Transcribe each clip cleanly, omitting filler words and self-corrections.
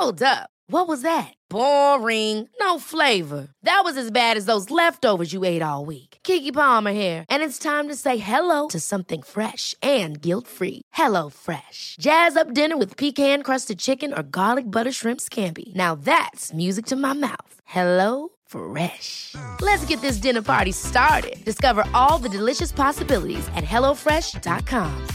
Hold up. What was that? Boring. No flavor. That was as bad as those leftovers you ate all week. Keke Palmer here, and it's time to say hello to something fresh and guilt-free. Hello Fresh. Jazz up dinner with pecan-crusted chicken or garlic butter shrimp scampi. Now that's music to my mouth. Hello Fresh. Let's get this dinner party started. Discover all the delicious possibilities at hellofresh.com.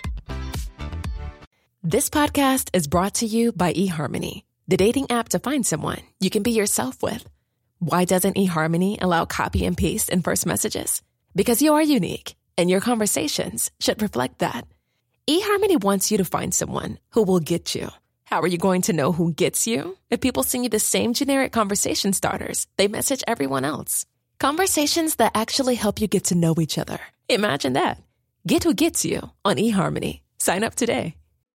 This podcast is brought to you by eHarmony, the dating app to find someone you can be yourself with. Why doesn't eHarmony allow copy and paste in first messages? Because you are unique, and your conversations should reflect that. eHarmony wants you to find someone who will get you. How are you going to know who gets you? If people send you the same generic conversation starters they message everyone else. Conversations that actually help you get to know each other. Imagine that. Get who gets you on eHarmony. Sign up today.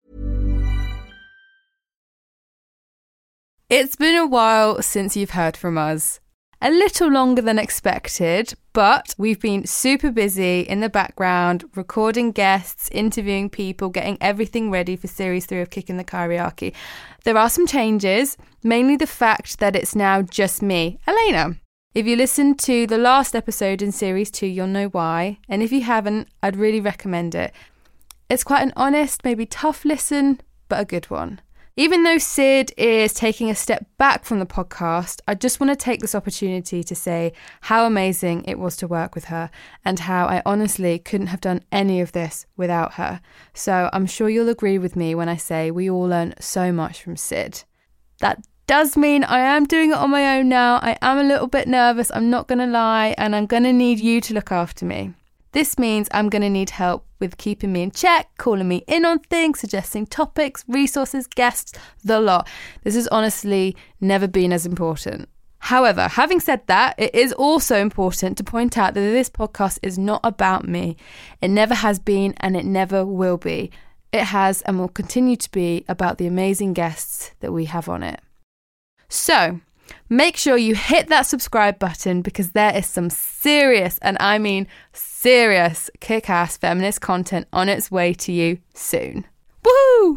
It's been a while since you've heard from us. A little longer than expected, but we've been super busy in the background, recording guests, interviewing people, getting everything ready for Series 3 of Kicking the Kyriarchy. There are some changes, mainly the fact that it's now just me, Elena. If you listened to the last episode in Series 2, you'll know why, and if you haven't, I'd really recommend it. It's quite an honest, maybe tough listen, but a good one. Even though Sid is taking a step back from the podcast, I just want to take this opportunity to say how amazing it was to work with her and how I honestly couldn't have done any of this without her. So I'm sure you'll agree with me when I say we all learn so much from Sid. That does mean I am doing it on my own now. I am a little bit nervous, I'm not going to lie, and I'm going to need you to look after me. This means I'm going to need help with keeping me in check, calling me in on things, suggesting topics, resources, guests, the lot. This has honestly never been as important. However, having said that, it is also important to point out that this podcast is not about me. It never has been and it never will be. It has and will continue to be about the amazing guests that we have on it. So, make sure you hit that subscribe button because there is some serious, and I mean serious, kick-ass feminist content on its way to you soon. Woohoo!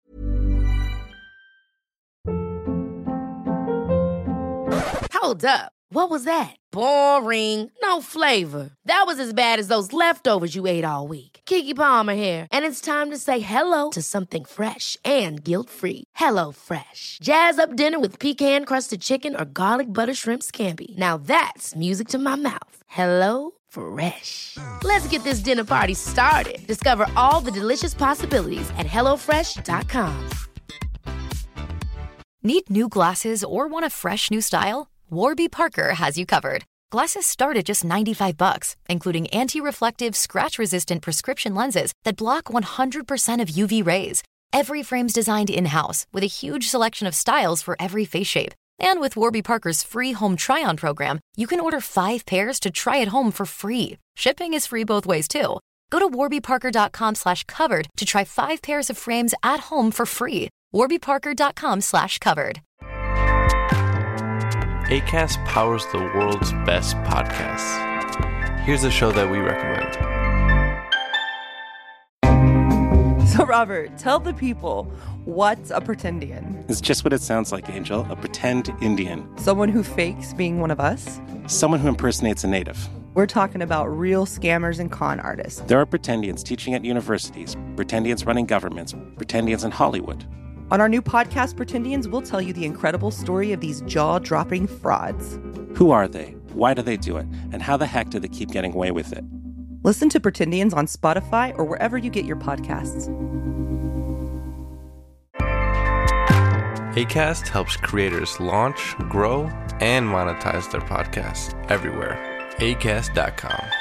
Hold up. What was that? Boring. No flavor. That was as bad as those leftovers you ate all week. Keke Palmer here, and it's time to say hello to something fresh and guilt-free. Hello Fresh. Jazz up dinner with pecan-crusted chicken or garlic butter shrimp scampi. Now that's music to my mouth. Hello Fresh. Let's get this dinner party started. Discover all the delicious possibilities at hellofresh.com. Need new glasses or want a fresh new style? Warby Parker has you covered. Glasses start at just $95, including anti-reflective, scratch-resistant prescription lenses that block 100% of UV rays. Every frame's designed in-house with a huge selection of styles for every face shape. And with Warby Parker's free home try-on program, you can order 5 pairs to try at home for free. Shipping is free both ways, too. Go to warbyparker.com/covered to try 5 pairs of frames at home for free. warbyparker.com/covered. Acast powers the world's best podcasts. Here's a show that we recommend. So, Robert, tell the people, what's a pretendian? It's just what it sounds like, Angel. A pretend Indian. Someone who fakes being one of us? Someone who impersonates a native. We're talking about real scammers and con artists. There are pretendians teaching at universities, pretendians running governments, pretendians in Hollywood. On our new podcast, Pretendians, we'll tell you the incredible story of these jaw-dropping frauds. Who are they? Why do they do it? And how the heck do they keep getting away with it? Listen to Pretendians on Spotify or wherever you get your podcasts. Acast helps creators launch, grow, and monetize their podcasts everywhere. Acast.com.